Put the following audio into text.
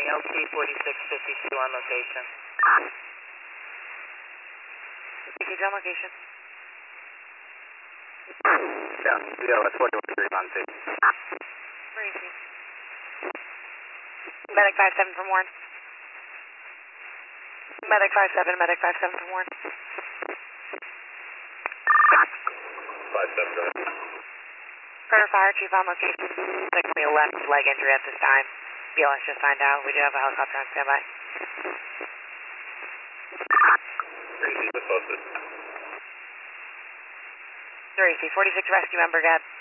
LT 4652 on location. CJ on location. Yeah, that's 41 on tape. Where is he? Medic 57 from Warren. Medic 57 from Warren. 57, go ahead. Carter Fire Chief on location. Likely a left leg injury at this time. BLS just signed out. We do have a helicopter on standby. Crazy, what's posted? 3C, 46 rescue member, got